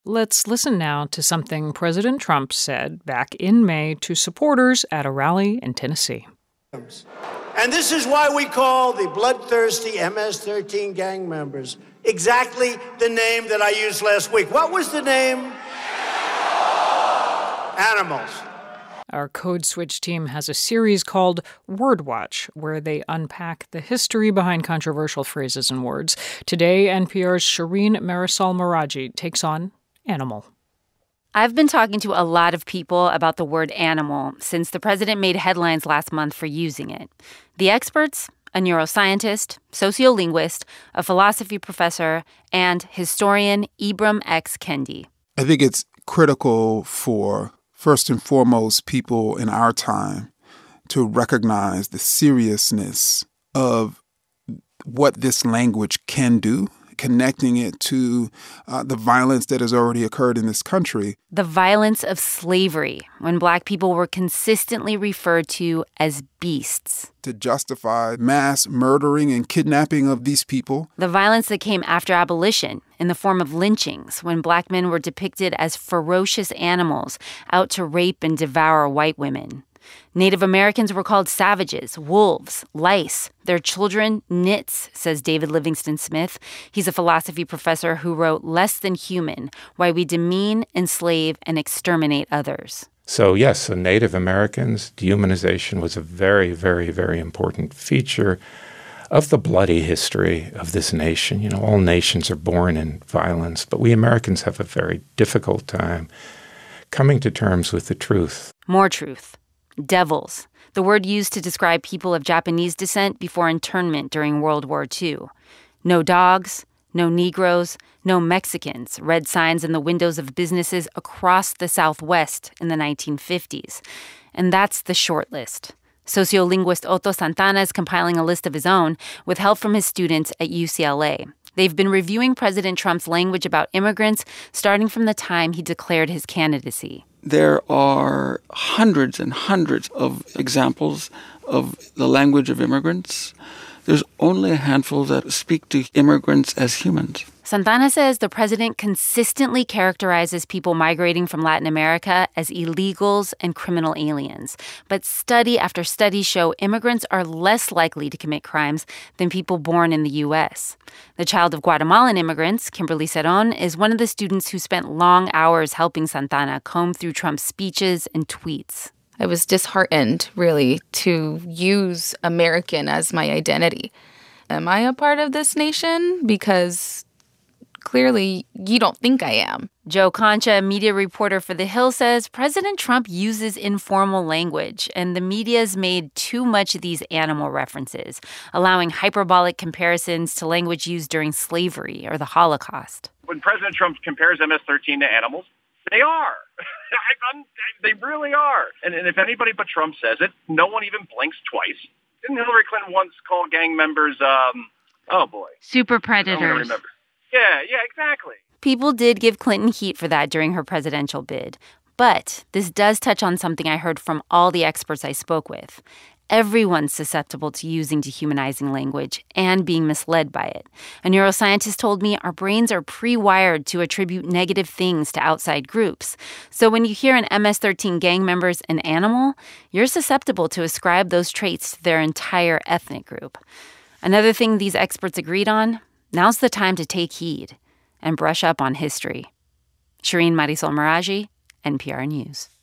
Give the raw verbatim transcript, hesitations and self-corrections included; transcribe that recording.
Let's listen now to something President Trump said back in May to supporters at a rally in Tennessee. And this is why we call the bloodthirsty M S thirteen gang members exactly the name that I used last week. What was the name? Animals. Our Code Switch team has a series called Word Watch, where they unpack the history behind controversial phrases and words. Today, N P R's Shireen Marisol Meraji takes on animal. I've been talking to a lot of people about the word animal since the president made headlines last month for using it. The experts, a neuroscientist, sociolinguist, a philosophy professor, and historian Ibram X. Kendi. I think it's critical for, first and foremost, people in our time to recognize the seriousness of what this language can do, connecting it to uh, the violence that has already occurred in this country. The violence of slavery, when Black people were consistently referred to as beasts. To justify mass murdering and kidnapping of these people. The violence that came after abolition in the form of lynchings, when Black men were depicted as ferocious animals out to rape and devour white women. Native Americans were called savages, wolves, lice. Their children, nits, says David Livingston Smith. He's a philosophy professor who wrote Less Than Human, Why We Demean, Enslave, and Exterminate Others. So, yes, the Native Americans, dehumanization was a very, very, very important feature of the bloody history of this nation. You know, all nations are born in violence, but we Americans have a very difficult time coming to terms with the truth. More truth. Devils, the word used to describe people of Japanese descent before internment during World War Two. No dogs, no Negroes, no Mexicans read signs in the windows of businesses across the Southwest in the nineteen fifties. And that's the short list. Sociolinguist Otto Santana is compiling a list of his own with help from his students at U C L A. They've been reviewing President Trump's language about immigrants starting from the time he declared his candidacy. There are hundreds and hundreds of examples of the language of immigrants. There's only a handful that speak to immigrants as humans. Santana says the president consistently characterizes people migrating from Latin America as illegals and criminal aliens. But study after study show immigrants are less likely to commit crimes than people born in the U S. The child of Guatemalan immigrants, Kimberly Cerón, is one of the students who spent long hours helping Santana comb through Trump's speeches and tweets. I was disheartened, really, to use American as my identity. Am I a part of this nation? Because clearly you don't think I am. Joe Concha, a media reporter for The Hill, says President Trump uses informal language, and the media's made too much of these animal references, allowing hyperbolic comparisons to language used during slavery or the Holocaust. When President Trump compares M S thirteen to animals, they are. I'm, they really are. And, and if anybody but Trump says it, no one even blinks twice. Didn't Hillary Clinton once call gang members, um, oh boy. Super predators. I don't remember. Yeah, yeah, exactly. People did give Clinton heat for that during her presidential bid. But this does touch on something I heard from all the experts I spoke with. Everyone's susceptible to using dehumanizing language and being misled by it. A neuroscientist told me our brains are pre-wired to attribute negative things to outside groups. So when you hear an M S thirteen gang member's an animal, you're susceptible to ascribe those traits to their entire ethnic group. Another thing these experts agreed on, now's the time to take heed and brush up on history. Shireen Marisol Meraji, N P R News.